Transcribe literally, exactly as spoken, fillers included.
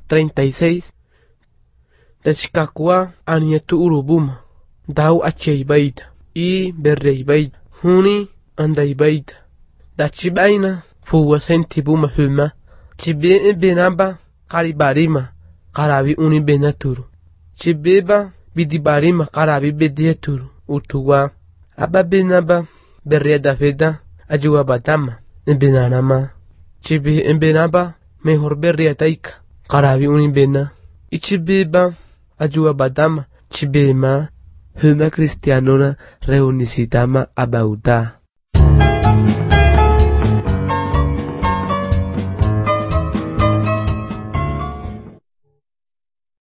treinta y seis. Tachikakua anietu urubuma. Dau acheibaita. I berreibaita. Huni andaibaita. Dachibaina fuwa sentibuma huma. Chibe benaba karibarima. Karabi uni benaturu. Chibeba bidibarima karabi bediaturu. Utuwa. Aba benaba berriada feda. Ajuwa batama. Benanama. Chibe benaba mejor berriataika. Karabi uni bena. Ichibeba ajuwa batama. Chibema huma cristianona reunisitama abauta.